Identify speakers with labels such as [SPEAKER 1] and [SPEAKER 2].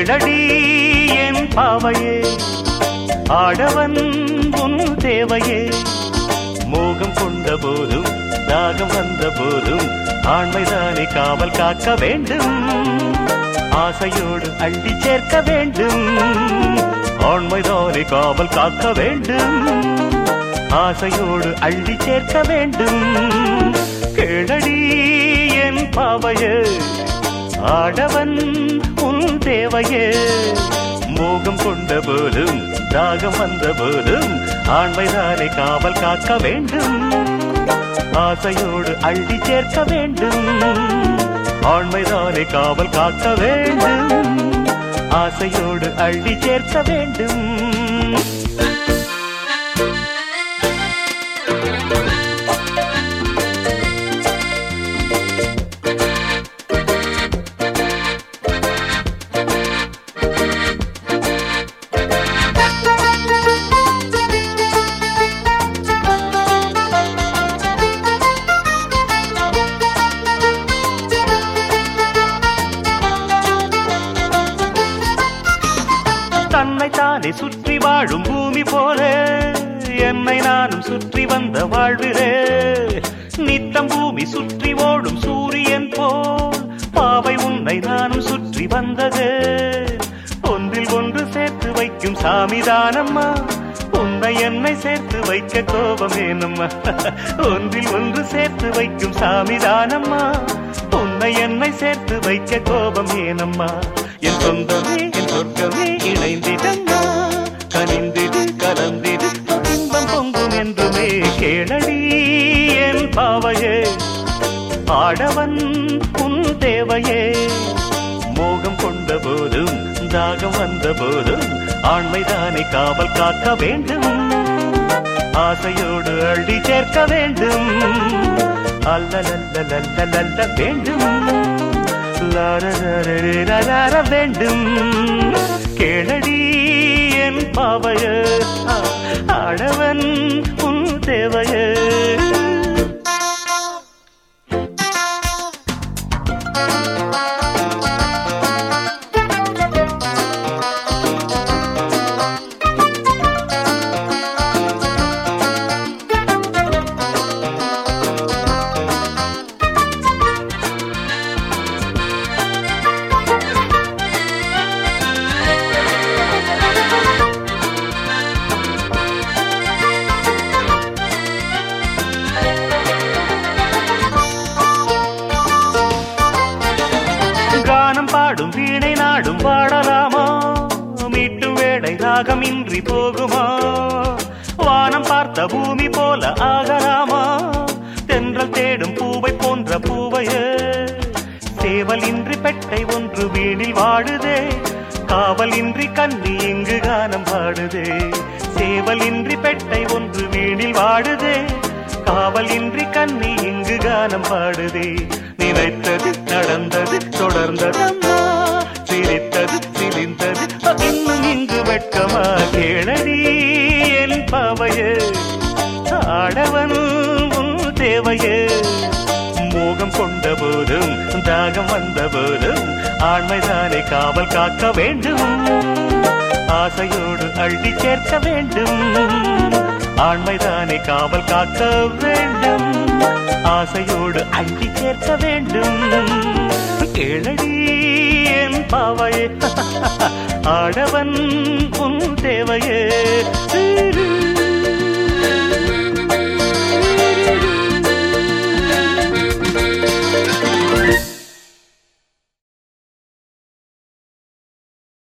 [SPEAKER 1] கேளடி என் பாவையே, ஆடவன் உன் தேவையே. மோகம் கொண்ட போதும் தாகம் வந்த போதும் ஆண்மைதானே காவல் காக்க வேண்டும். ஆசையோடு அள்ளி சேர்க்க வேண்டும். ஆண்மைதானே காவல் காக்க வேண்டும். ஆசையோடு அள்ளி சேர்க்க வேண்டும். கேளடி என் பாவையே, ஆடவன் உன் தேவையே. மோகம் கொண்ட போதும் தாகம் வந்த போதும் ஆண்மைதானே காவல் காக்க வேண்டும். ஆசையோடு அள்ளி சேர்க்க வேண்டும். ஆண்மைதானே காவல் காக்க வேண்டும். ஆசையோடு அள்ளி சேர்க்க வேண்டும். தன்னைத்தானே சுற்றி வாழும் பூமி போல என்னை நானும் சுற்றி வந்த வாழ்விலே. நித்தம் பூமி சுற்றி ஓடும் சூரியன் போல் பாவை உன்னை நானும் சுற்றி வந்தது. ஒன்றில் ஒன்று சேர்த்து வைக்கும் சாமிதானம்மா, உன்னை என்னை சேர்த்து வைக்க கோபம் ஏனம்மா. ஒன்றில் ஒன்று சேர்த்து வைக்கும் சாமிதானம்மா, உன்னை என்னை சேர்த்து வைக்க கோபம் ஏனம்மா. என் சொந்தமே என் சொர்க்கமே இணைந்திடம்மா, கனிந்திடு கலந்திடு இன்பம் பொங்கும் என்றுமே. கேளடி என் பாவையே, ஆடவன் உன் தேவையே. மோகம் கொண்ட போதும் தாகம் வந்த போதும் ஆண்மைதானே காவல் காக்க வேண்டும். ஆசையோடு அள்ளி சேர்க்க வேண்டும். அல்ல வேண்டும். லார வேண்டும். கேளடி என் பாவையே, ஆடவன் உன் தேவையே. கானம் பாடும் வீணை நாடும் பாடலாமா, மீட்டும் வேளை ராகமின்றி போகுமா. வானம் பார்த்த பூமி போல ஆகலாமா, தென்றல் தேடும் பூவை போன்ற பூவையே. சேவல் இன்றி பெட்டை ஒன்று வீணில் வாடுதே, காவல் இன்றி கண்ணி இங்கு கானம் பாடுதே. சேவல் இன்றி பெட்டை ஒன்று வீணில் வாடுதே, காவல் இன்றி கண்ணி இங்கு கானம் பாடுதே. நினைத்தது நடந்தது தொடர்ந்ததம்மா, சிரித்தது சிரிந்தது இன்னும் இங்கு வெட்கமா. கேளடி என் பாவையே, ஆடவன் உன் தேவையே. மோகம் கொண்ட போதும் தாகம் வந்த போதும் ஆண்மைதானே காவல் காக்க வேண்டும். ஆசையோடு அள்ளி சேர்க்க வேண்டும். ஆண்மைதானே காவல் காக்க வேண்டும். ஆசையோடு அள்ளி சேர்க்க வேண்டும். கேளடி என் பாவையே, ஆடவன் உன் தேவையே.